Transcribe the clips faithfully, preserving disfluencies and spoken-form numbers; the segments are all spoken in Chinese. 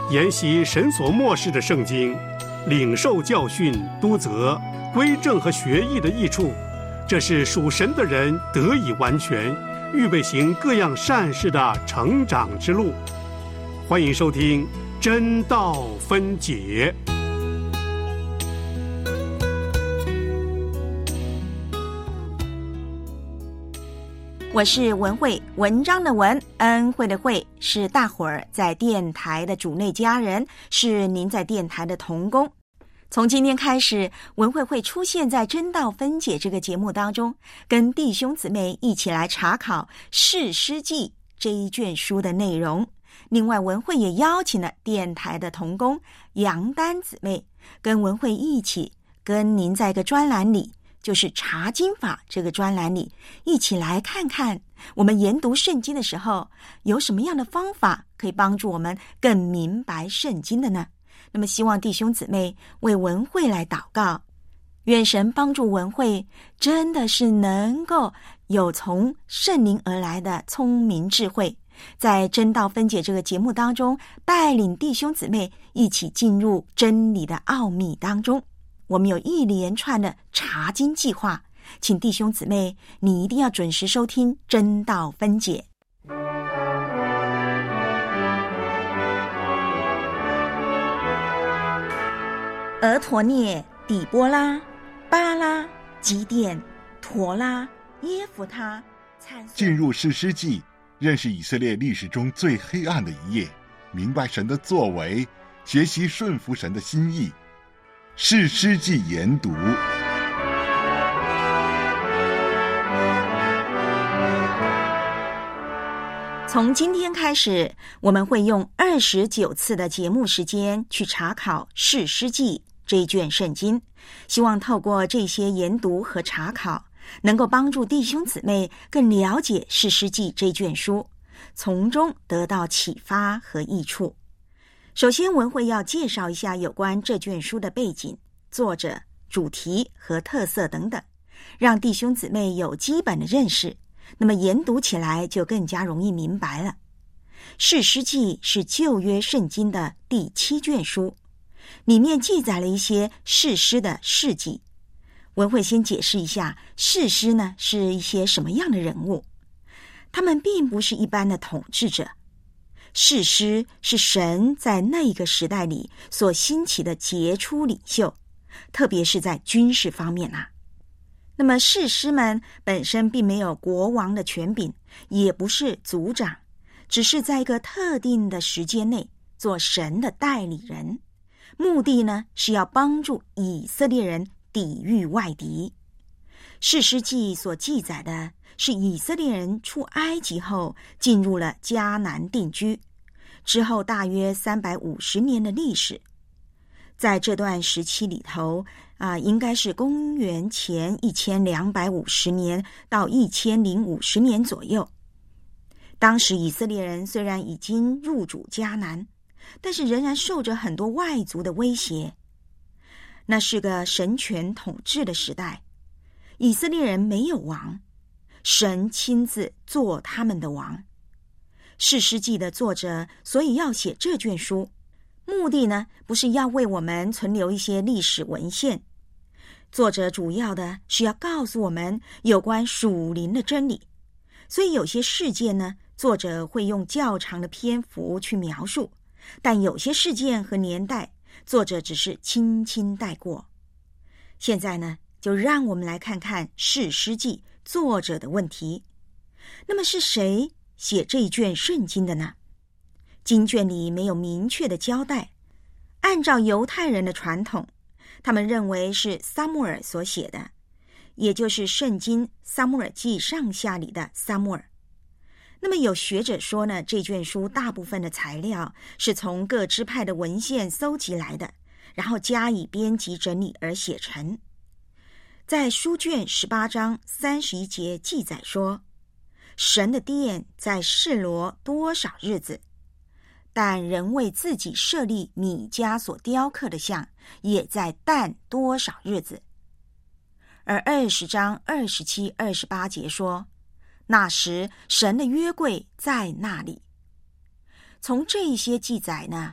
研习神所默示的圣经，领受教训、督责、归正和学艺的益处，这是属神的人得以完全，预备行各样善事的成长之路。欢迎收听真道分解。 我是文慧，文章的文，恩惠的惠，是大伙儿在电台的主内家人，是您在电台的同工。从今天开始，文慧会出现在真道分解这个节目当中，跟弟兄姊妹一起来查考士师记这一卷书的内容。另外，文慧也邀请了电台的同工杨丹姊妹，跟文慧一起跟您在一个专栏里，就是查经法这个专栏里，一起来看看我们研读圣经的时候有什么样的方法可以帮助我们更明白圣经的呢？那么希望弟兄姊妹为文慧来祷告，愿神帮助文慧真的是能够有从圣灵而来的聪明智慧，在真道分解这个节目当中，带领弟兄姊妹一起进入真理的奥秘当中。我们有一连串的查经计划，请弟兄姊妹你一定要准时收听真道分解。俄陀涅、底波拉、巴拉、基甸、陀拉、耶弗他。 进入士师记，认识以色列历史中最黑暗的一页，明白神的作为，学习顺服神的心意。士师记研读。 从今天开始，我们会用二十九次的节目时间去查考士师记这一卷圣经，希望透过这些研读和查考，能够帮助弟兄姊妹更了解士师记这卷书，从中得到启发和益处。首先，文慧要介绍一下有关这卷书的背景、作者、主题和特色等等，让弟兄姊妹有基本的认识，那么研读起来就更加容易明白了。士师记是旧约圣经的第七卷书，里面记载了一些士师的事迹。文慧先解释一下，士师呢是一些什么样的人物？他们并不是一般的统治者，士师是神在那一个时代里所兴起的杰出领袖，特别是在军事方面啊。那么士师们本身并没有国王的权柄，也不是族长，只是在一个特定的时间内做神的代理人，目的呢是要帮助以色列人抵御外敌。士师记所记载的是以色列人出埃及后进入了迦南定居，之后大约三百五十年的历史。在这段时期里头啊，应该是公元前一千两百五十年到一千零五十年左右。当时以色列人虽然已经入主迦南，但是仍然受着很多外族的威胁。那是个神权统治的时代，以色列人没有王，神亲自做他们的王。士师记的作者所以要写这卷书，目的呢，不是要为我们存留一些历史文献，作者主要的是要告诉我们有关属灵的真理。所以有些事件呢，作者会用较长的篇幅去描述，但有些事件和年代，作者只是轻轻带过。现在呢，就让我们来看看士师记作者的问题。那么是谁写这一卷圣经的呢？经卷里没有明确的交代，按照犹太人的传统，他们认为是撒母耳所写的，也就是圣经撒母耳记上下里的撒母耳。那么有学者说呢，这卷书大部分的材料是从各支派的文献搜集来的，然后加以编辑整理而写成。在书卷十八章三十一节记载说，神的殿在示罗多少日子，但人为自己设立米迦所雕刻的像，也在但多少日子。而二十章二十七、二十八节说，那时神的约柜在那里。从这一些记载呢，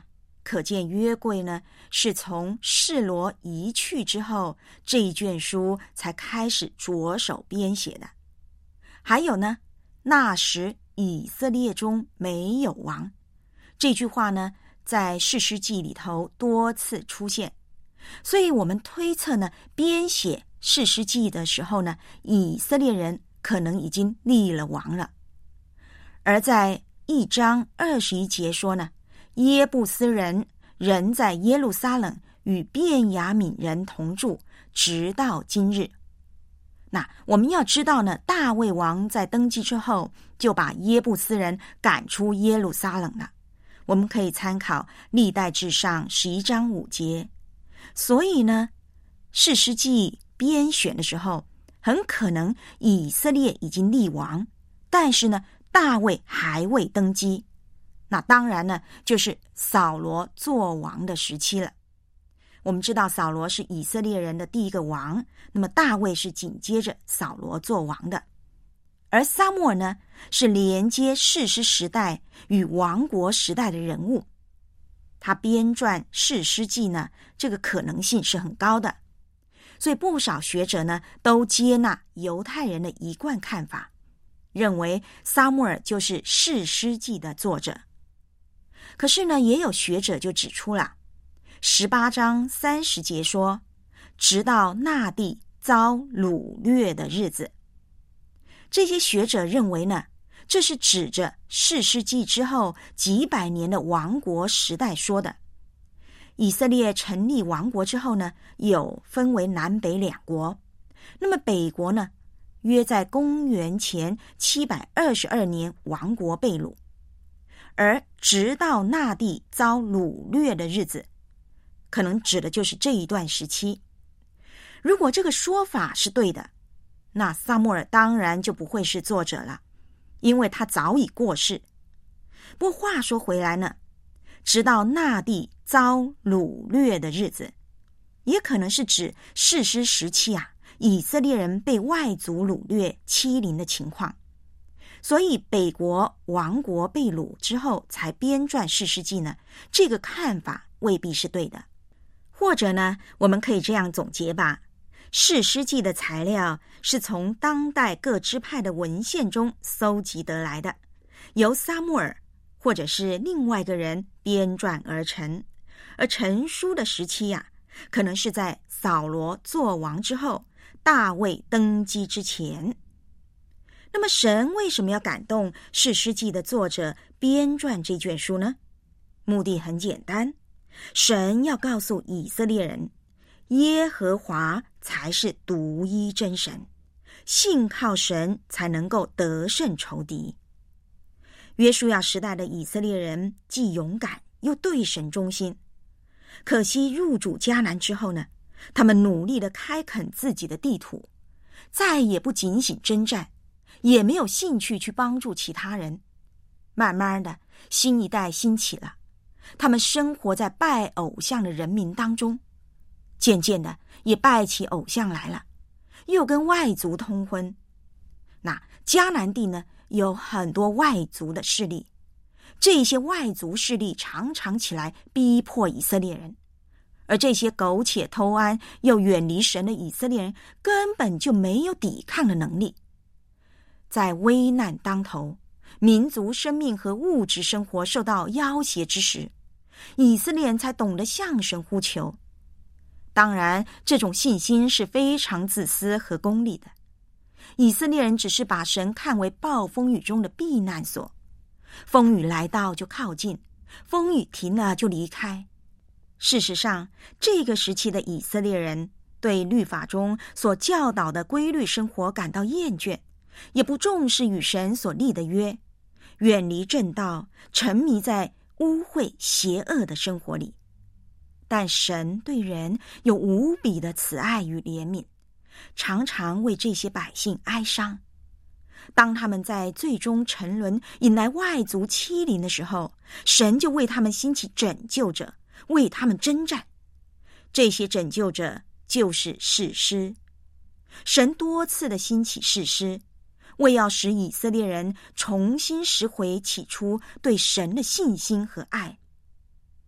可见约柜呢，是从示罗移去之后，这一卷书才开始着手编写的。还有呢，那时以色列中没有王，这句话呢，在士师记里头多次出现，所以我们推测呢，编写士师记的时候呢，以色列人可能已经立了王了。而在一章二十一节说呢，耶布斯人仍在耶路撒冷与便雅悯人同住，直到今日。那我们要知道呢，大卫王在登基之后，就把耶布斯人赶出耶路撒冷了。我们可以参考历代志上十一章五节。所以呢，士师记编选的时候，很可能以色列已经立王，但是呢，大卫还未登基。那当然呢，就是扫罗做王的时期了。我们知道扫罗是以色列人的第一个王，那么大卫是紧接着扫罗做王的。而撒母耳呢，是连接士师时代与王国时代的人物。他编撰士师记呢，这个可能性是很高的。所以不少学者呢，都接纳犹太人的一贯看法，认为撒母耳就是士师记的作者。可是呢，也有学者就指出了，十八章三十节说，直到那地遭掳掠的日子。这些学者认为呢，这是指着士师记之后几百年的王国时代说的。以色列成立王国之后呢，有分为南北两国。那么北国呢，约在公元前七百二十二年王国被掳，而直到那地遭掳掠的日子，可能指的就是这一段时期。如果这个说法是对的，那撒母耳当然就不会是作者了，因为他早已过世。不过话说回来呢，直到那地遭掳掠的日子，也可能是指士师时期啊，以色列人被外族掳掠欺凌的情况。所以北国王国被掳之后才编撰士师记呢，这个看法未必是对的。或者呢，我们可以这样总结吧，士师记的材料是从当代各支派的文献中搜集得来的，由撒母耳或者是另外一个人编撰而成。而成书的时期呀、啊，可能是在扫罗作王之后，大卫登基之前。那么神为什么要感动士师记的作者编撰这卷书呢？目的很简单，神要告诉以色列人，耶和华才是独一真神，信靠神才能够得胜仇敌。约书亚时代的以色列人既勇敢又对神忠心，可惜入主迦南之后呢，他们努力的开垦自己的地土，再也不警醒征战，也没有兴趣去帮助其他人。慢慢的，新一代兴起了，他们生活在拜偶像的人民当中，渐渐的也拜起偶像来了，又跟外族通婚。那迦南地呢，有很多外族的势力，这些外族势力常常起来逼迫以色列人，而这些苟且偷安又远离神的以色列人根本就没有抵抗的能力。在危难当头，民族生命和物质生活受到要挟之时，以色列人才懂得向神呼求。当然，这种信心是非常自私和功利的。以色列人只是把神看为暴风雨中的避难所，风雨来到就靠近，风雨停了就离开。事实上，这个时期的以色列人对律法中所教导的规律生活感到厌倦，也不重视与神所立的约，远离正道，沉迷在污秽邪恶的生活里。但神对人有无比的慈爱与怜悯，常常为这些百姓哀伤。当他们在最终沉沦，引来外族欺凌的时候，神就为他们兴起拯救者，为他们征战。这些拯救者就是士师。神多次的兴起士师，为要使以色列人重新拾回起初对神的信心和爱。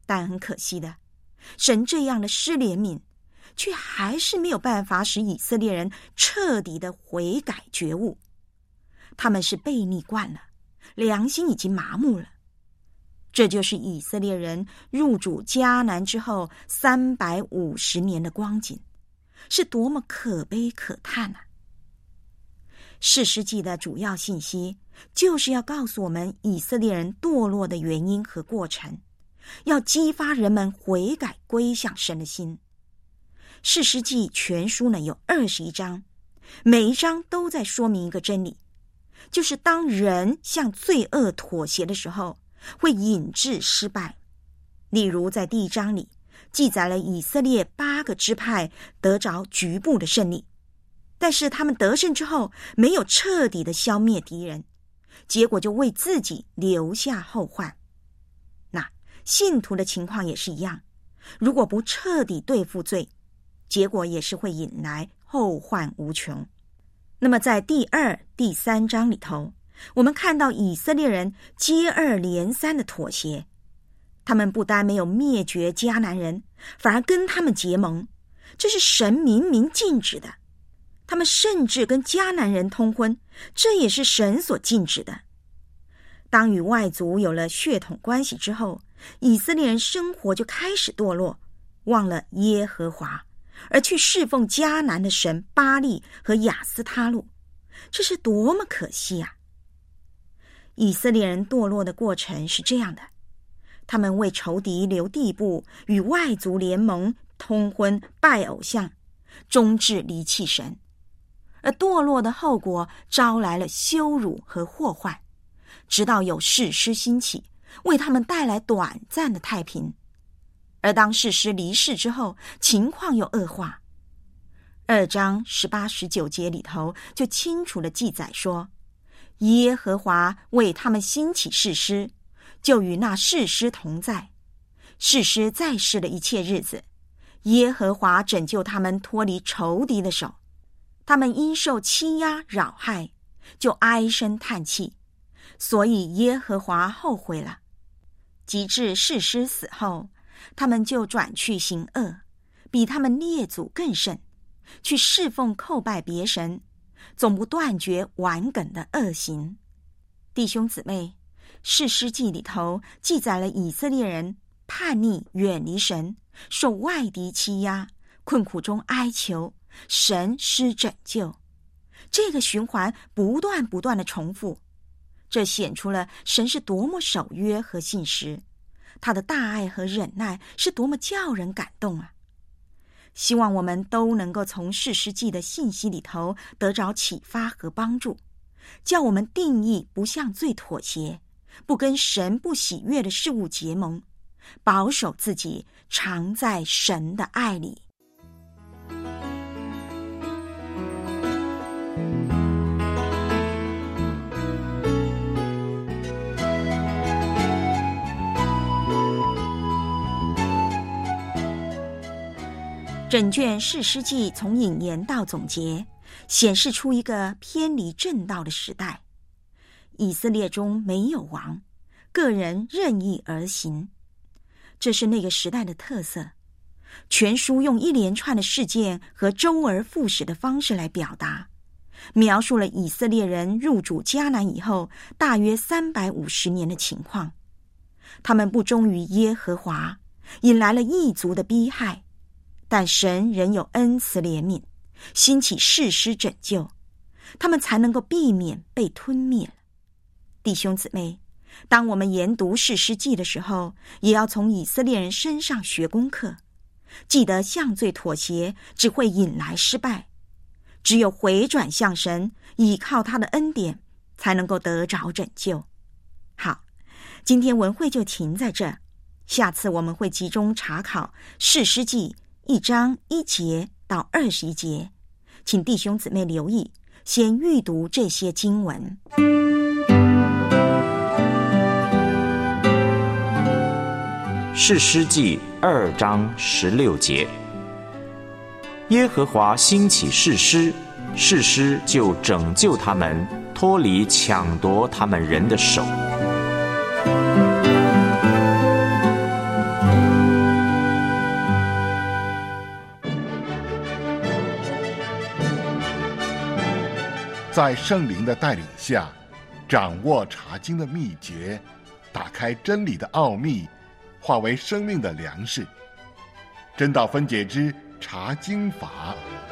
但很可惜的，神这样的施怜悯，却还是没有办法使以色列人彻底的悔改觉悟。他们是悖逆惯了，良心已经麻木了。这就是以色列人入主迦南之后三百五十年的光景，是多么可悲可叹啊！士师记的主要信息就是要告诉我们以色列人堕落的原因和过程，要激发人们悔改归向神的心。士师记全书呢有二十一章，每一章都在说明一个真理，就是当人向罪恶妥协的时候，会引致失败。例如在第一章里记载了以色列八个支派得着局部的胜利，但是他们得胜之后没有彻底的消灭敌人，结果就为自己留下后患。那信徒的情况也是一样，如果不彻底对付罪，结果也是会引来后患无穷。那么在第二、第三章里头，我们看到以色列人接二连三的妥协，他们不但没有灭绝迦南人，反而跟他们结盟，这是神明明禁止的。他们甚至跟迦南人通婚，这也是神所禁止的。当与外族有了血统关系之后，以色列人生活就开始堕落，忘了耶和华，而去侍奉迦南的神巴力和亚斯他路，这是多么可惜啊！以色列人堕落的过程是这样的，他们为仇敌留地步，与外族联盟，通婚，拜偶像，终至离弃神。而堕落的后果招来了羞辱和祸患，直到有士师兴起，为他们带来短暂的太平。而当士师离世之后，情况又恶化。二章十八、十九节里头就清楚地记载说，耶和华为他们兴起士师，就与那士师同在。士师在世的一切日子，耶和华拯救他们脱离仇敌的手。他们因受欺压扰害，就唉声叹气，所以耶和华后悔了。及至士师死后，他们就转去行恶，比他们列祖更甚，去侍奉叩拜别神，总不断绝顽梗的恶行。弟兄姊妹，士师记里头记载了以色列人叛逆远离神，受外敌欺压，困苦中哀求，神施拯救，这个循环不断不断的重复，这显出了神是多么守约和信实，他的大爱和忍耐是多么叫人感动啊！希望我们都能够从士师记的信息里头得着启发和帮助，叫我们定义不向罪妥协，不跟神不喜悦的事物结盟，保守自己常在神的爱里。整卷士师记从引言到总结，显示出一个偏离正道的时代。以色列中没有王，个人任意而行，这是那个时代的特色。全书用一连串的事件和周而复始的方式来表达，描述了以色列人入主迦南以后大约三百五十年的情况。他们不忠于耶和华，引来了异族的逼害，但神仍有恩慈怜悯，兴起士师拯救，他们才能够避免被吞灭了。弟兄姊妹，当我们研读士师记的时候，也要从以色列人身上学功课，记得向罪妥协只会引来失败，只有回转向神，倚靠他的恩典，才能够得着拯救。好，今天文会就停在这，下次我们会集中查考士师记一章一节到二十一节，请弟兄姊妹留意，先预读这些经文。 士师记二章十六节，耶和华兴起士师，士师就拯救他们，脱离抢夺他们人的手。 在圣灵的带领下，掌握查经的秘诀，打开真理的奥秘，化为生命的粮食。真道分解之查经法。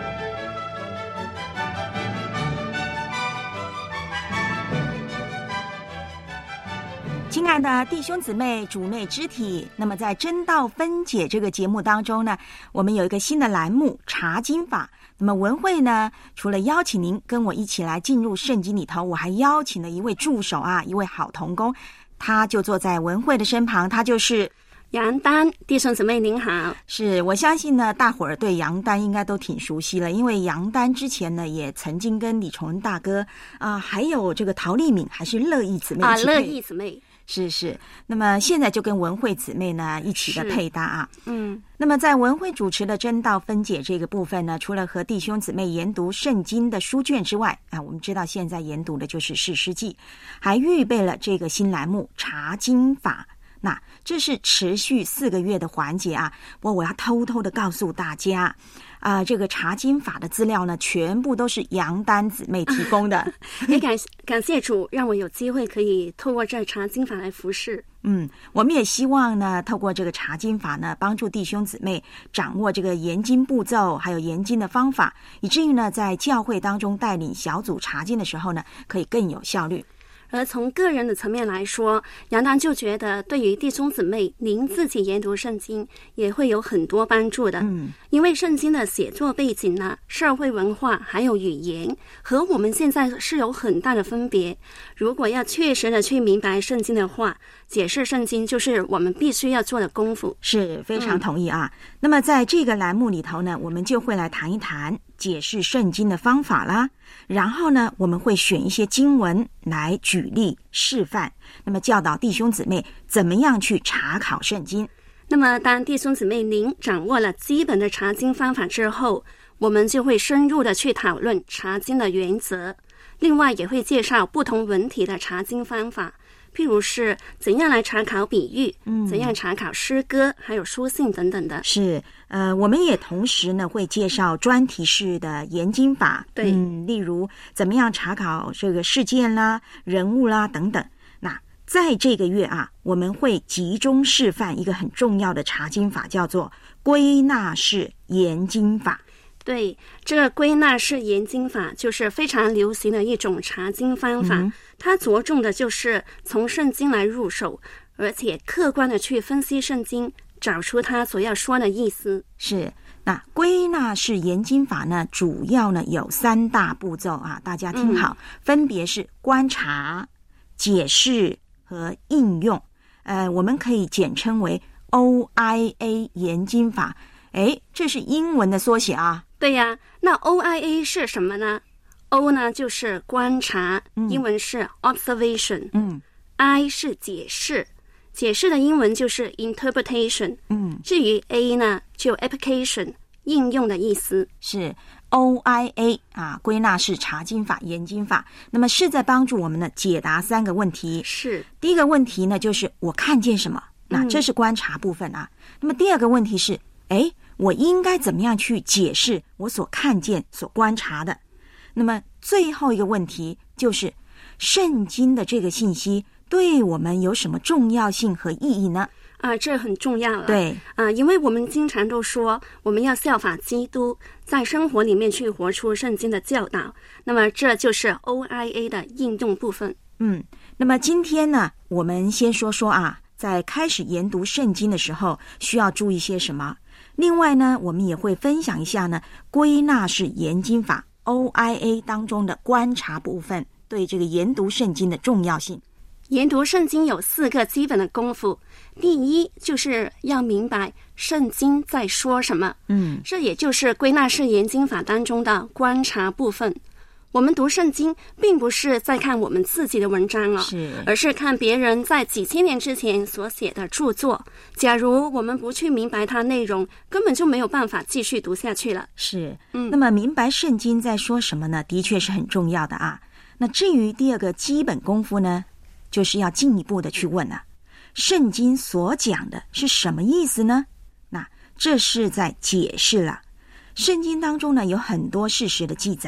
亲爱的弟兄姊妹、主内肢体，那么在真道分解这个节目当中呢，我们有一个新的栏目查经法。那么文慧呢，除了邀请您跟我一起来进入圣经里头，我还邀请了一位助手啊，一位好同工，他就坐在文慧的身旁，他就是杨丹。弟兄姊妹您好。 是，我相信呢大伙儿对杨丹应该都挺熟悉了，因为杨丹之前呢也曾经跟李崇恩大哥啊、呃，还有这个陶丽敏还是乐意姊妹一起配啊，乐意姊妹是是，那么现在就跟文慧姊妹呢一起的配搭啊。 嗯， 那么在文慧主持的真道分解这个部分呢，除了和弟兄姊妹研读圣经的书卷之外啊，我们知道现在研读的就是士师记，还预备了这个新栏目查经法。那这是持续四个月的环节啊，不过我要偷偷的告诉大家啊、呃，这个查经法的资料呢，全部都是杨丹姊妹提供的。 也感感谢主，让我有机会可以透过这查经法来服侍。 嗯，我们也希望呢，透过这个查经法呢，帮助弟兄姊妹掌握这个研经步骤，还有研经的方法，以至于呢，在教会当中带领小组查经的时候呢，可以更有效率。 而从个人的层面来说，杨丹就觉得对于弟兄姊妹您自己研读圣经也会有很多帮助的。 嗯， 因为圣经的写作背景呢、社会文化还有语言和我们现在是有很大的分别。如果要确实的去明白圣经的话，解释圣经就是我们必须要做的功夫。 是，非常同意啊、嗯、那么在这个栏目里头呢，我们就会来谈一谈解释圣经的方法啦，然后呢，我们会选一些经文来举例示范，那么教导弟兄姊妹怎么样去查考圣经。 那么当弟兄姊妹您掌握了基本的查经方法之后，我们就会深入的去讨论查经的原则，另外也会介绍不同文体的查经方法，譬如是怎样来查考比喻，嗯，怎样查考诗歌，还有书信等等的。 是，呃，我们也同时呢会介绍专题式的研经法， 对， 嗯，例如怎么样查考这个事件啦、人物啦等等。那在这个月啊，我们会集中示范一个很重要的查经法，叫做归纳式研经法。 对，这个归纳式研经法就是非常流行的一种查经方法、嗯、它着重的就是从圣经来入手，而且客观的去分析圣经，找出它所要说的意思。 是，那归纳式研经法呢，主要呢有三大步骤啊，大家听好、嗯、分别是观察、解释和应用，呃，我们可以简称为 O I A 研经法。诶，这是英文的缩写啊。 对呀，那 O I A 是什么呢？ O 呢就是观察、嗯、英文是 observation， 嗯 I 是解释，解释的英文就是 interpretation， 嗯， 至于 A 呢就 application， 应用的意思。 是 O I A 啊，归纳式查经法、研经法，那么是在帮助我们呢解答三个问题。 是， 第一个问题呢就是我看见什么，那这是观察部分啊、嗯、那么第二个问题是，诶，我应该怎么样去解释我所看见、所观察的？那么最后一个问题就是，圣经的这个信息对我们有什么重要性和意义呢？ 啊，这很重要了。 对啊，因为我们经常都说我们要效法基督，在生活里面去活出圣经的教导。那么这就是 O I A 的应用部分。 嗯，那么今天呢，我们先说说啊，在开始研读圣经的时候需要注意些什么。另外呢，我们也会分享一下呢归纳式研经法 O I A 当中的观察部分对这个研读圣经的重要性。 研读圣经有四个基本的功夫，第一就是要明白圣经在说什么， 嗯， 这也就是归纳式研经法当中的观察部分。我们读圣经并不是在看我们自己的文章哦， 是， 而是看别人在几千年之前所写的著作。假如我们不去明白它内容，根本就没有办法继续读下去了。 是， 嗯， 那么明白圣经在说什么呢？的确是很重要的啊。那至于第二个基本功夫呢，就是要进一步的去问啊，圣经所讲的是什么意思呢？那这是在解释了。圣经当中呢有很多事实的记载，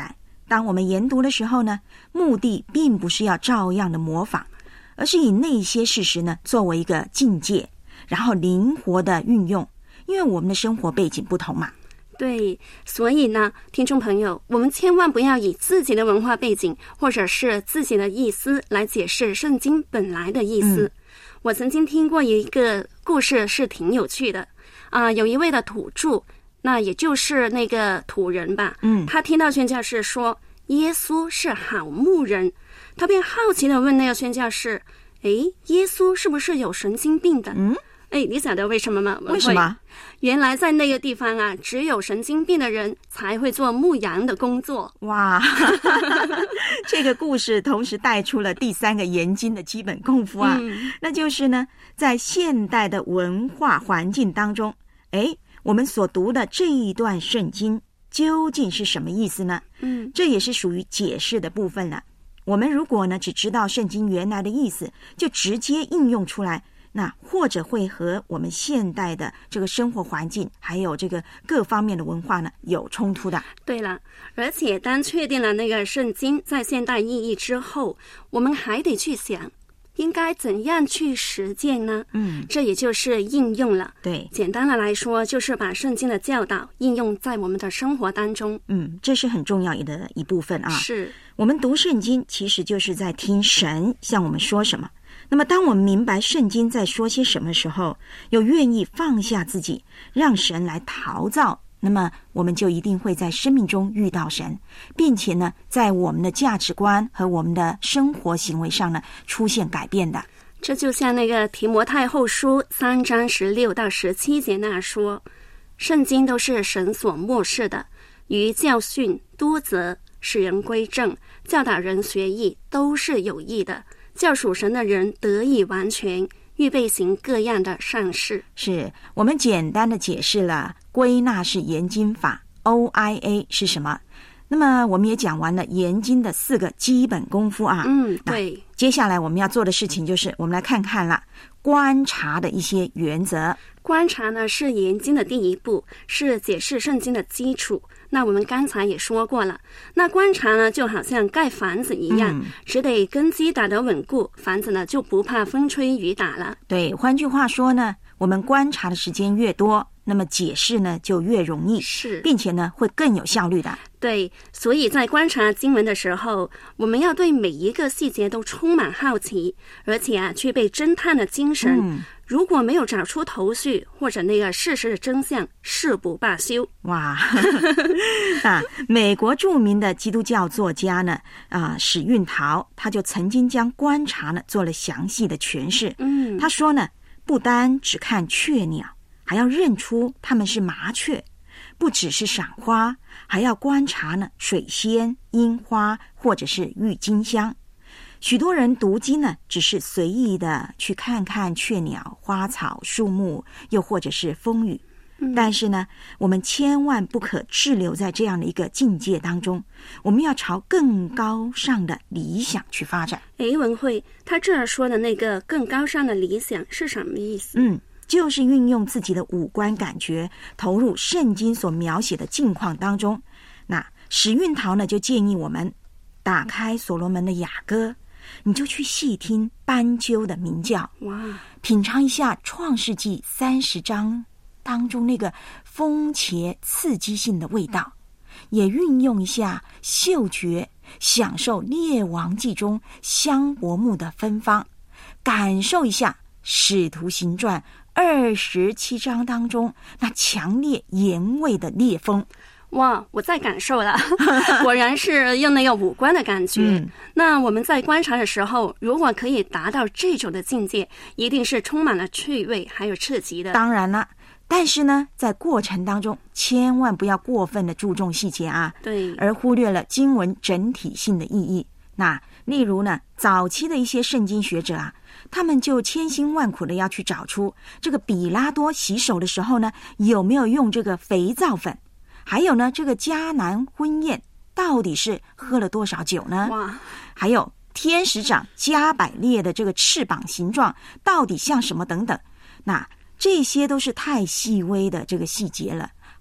当我们研读的时候呢，目的并不是要照样的模仿，而是以那些事实呢作为一个境界，然后灵活的运用，因为我们的生活背景不同嘛。 对，所以呢，听众朋友，我们千万不要以自己的文化背景或者是自己的意思来解释圣经本来的意思。嗯、我曾经听过一个故事是挺有趣的啊、呃，有一位的土著，那也就是那个土人吧，嗯，他听到宣教士说耶稣是好牧人，他便好奇的问那个宣教士，诶，耶稣是不是有神经病的？嗯。哎，你晓得为什么吗？ 为什么？ 原来在那个地方啊，只有神经病的人才会做牧羊的工作。 哇，这个故事同时带出了第三个研经的基本功夫啊，嗯、那就是呢，在现代的文化环境当中，哎，我们所读的这一段圣经究竟是什么意思呢？嗯，这也是属于解释的部分了。我们如果呢只知道圣经原来的意思，就直接应用出来。那或者会和我们现代的这个生活环境还有这个各方面的文化呢有冲突的。 对了，而且当确定了那个圣经在现代意义之后，我们还得去想应该怎样去实践呢？嗯，这也就是应用了。 对， 简单的来说，就是把圣经的教导应用在我们的生活当中。 嗯，这是很重要的一部分啊。 是， 我们读圣经其实就是在听神向我们说什么。那么当我们明白圣经在说些什么时候，又愿意放下自己让神来陶造，那么我们就一定会在生命中遇到神，并且呢在我们的价值观和我们的生活行为上呢出现改变的。 这就像那个提摩太后书三章十六到十七节那说，圣经都是神所默示的，于教训、督责、使人归正、教导人学义，都是有益的，叫属神的人得以完全，预备行各样的善事。 是我们简单的解释了归纳式研经法 O I A 是什么。那么我们也讲完了研经的四个基本功夫啊。 嗯，对。 接下来我们要做的事情就是我们来看看了观察的一些原则。 观察呢是研经的第一步，是解释圣经的基础。那我们刚才也说过了，那观察呢就好像盖房子一样，嗯、只得根基打得稳固，房子呢就不怕风吹雨打了。 对，换句话说呢，我们观察的时间越多，那么解释呢就越容易， 是， 并且呢会更有效率的。 对，所以在观察经文的时候，我们要对每一个细节都充满好奇，而且啊具备侦探的精神。嗯，如果没有找出头绪或者那个事实的真相，誓不罢休。 哇啊！美国著名的基督教作家呢啊史运桃，他就曾经将观察呢做了详细的诠释。嗯，他说呢，不单只看雀鸟，还要认出它们是麻雀；不只是赏花，还要观察呢水仙、樱花或者是郁金香。许多人读经呢，只是随意的去看看雀鸟、花草、树木，又或者是风雨。嗯、但是呢，我们千万不可滞留在这样的一个境界当中，我们要朝更高尚的理想去发展。 诶，文慧，他这儿说的那个更高尚的理想是什么意思？ 嗯，就是运用自己的五官感觉，投入圣经所描写的境况当中。那史运桃呢，就建议我们打开所罗门的雅歌，你就去细听斑鸠的鸣叫，哇，品尝一下创世纪三十章当中那个风茄刺激性的味道，也运用一下嗅觉，享受列王记中香柏木的芬芳，感受一下使徒行传二十七章当中那强烈盐味的烈风。 哇，我在感受了，果然是用那个五官的感觉。嗯、那我们在观察的时候，如果可以达到这种的境界，一定是充满了趣味还有刺激的。 当然了，但是呢，在过程当中千万不要过分的注重细节啊， 对， 而忽略了经文整体性的意义。那例如呢，早期的一些圣经学者啊，他们就千辛万苦的要去找出这个比拉多洗手的时候呢，有没有用这个肥皂粉。还有呢，这个迦南婚宴到底是喝了多少酒呢？哇！还有天使长加百列的这个翅膀形状到底像什么等等，那这些都是太细微的这个细节了。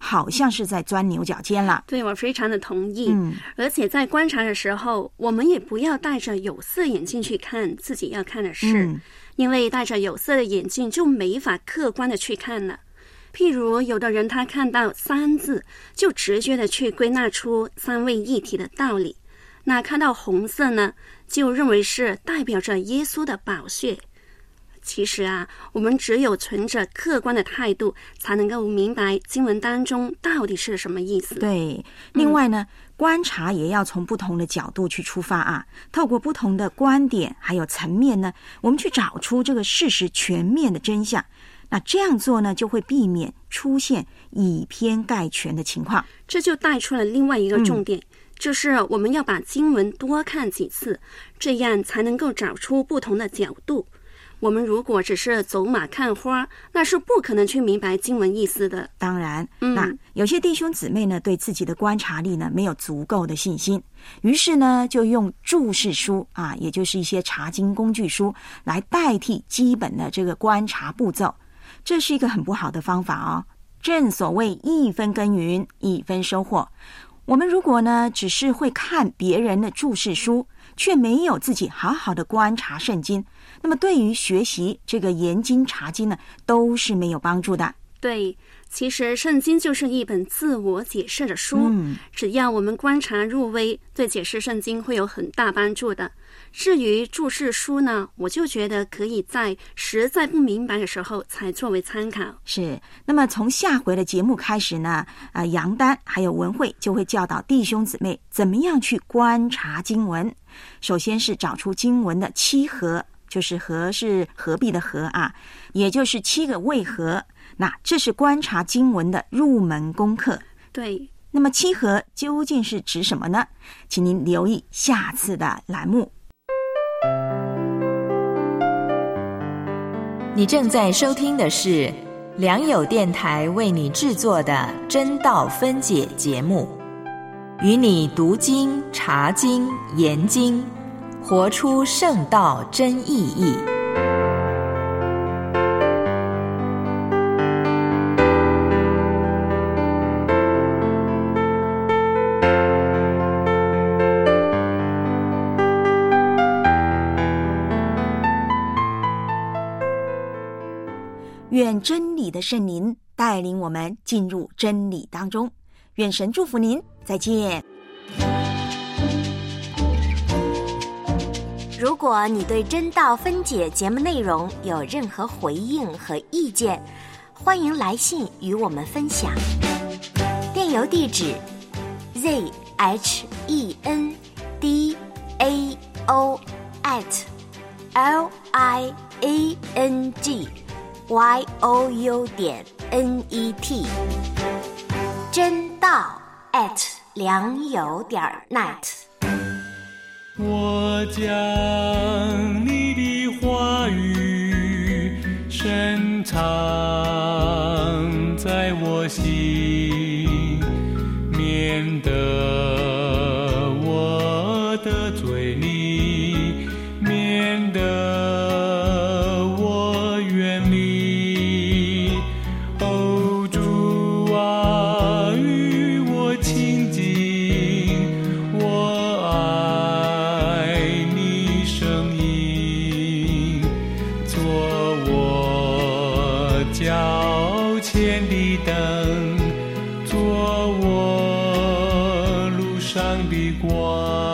好像是在钻牛角尖了。 对，我非常的同意。 嗯， 而且在观察的时候，我们也不要戴着有色眼镜去看自己要看的事， 嗯， 因为戴着有色的眼镜就没法客观的去看了。譬如有的人他看到三字，就直觉的去归纳出三位一体的道理，那看到红色呢，就认为是代表着耶稣的宝血。其实啊，我们只有存着客观的态度，才能够明白经文当中到底是什么意思。 对，另外呢，嗯，观察也要从不同的角度去出发啊，透过不同的观点还有层面呢，我们去找出这个事实全面的真相。那这样做呢，就会避免出现以偏概全的情况。 这就带出了另外一个重点，嗯，就是我们要把经文多看几次，这样才能够找出不同的角度。我们如果只是走马看花，那是不可能去明白经文意思的。 当然， 嗯， 那有些弟兄姊妹呢，对自己的观察力呢没有足够的信心，于是呢就用注释书啊，也就是一些查经工具书来代替基本的这个观察步骤。这是一个很不好的方法哦。正所谓一分耕耘一分收获，我们如果呢只是会看别人的注释书，却没有自己好好的观察圣经，那么对于学习这个研经查经呢，都是没有帮助的。 对，其实圣经就是一本自我解释的书， 嗯， 只要我们观察入微，对解释圣经会有很大帮助的。至于注释书呢，我就觉得可以在实在不明白的时候才作为参考。 是，那么从下回的节目开始呢，呃，杨丹还有文慧就会教导弟兄姊妹怎么样去观察经文。首先是找出经文的七合，就是合是合璧的合啊，也就是七个为合。那这是观察经文的入门功课。 对， 那么七合究竟是指什么呢？请您留意下次的栏目。 你正在收听的是良友电台为你制作的真道分解节目，与你读经、查经、研经，活出圣道真意义。 愿真理的圣灵带领我们进入真理当中。愿神祝福您，再见。 如果你对真道分解节目内容有任何回应和意见，欢迎来信与我们分享。电邮地址 z h e n d a o at l i a n g y o u 点 n e t， 真道 at 良友点 net。 我将你的话语深藏在我心，免得我的嘴里，免得我远离。哦，主啊，与我亲近，我爱你声音，做我脚前的灯，做我路上的光。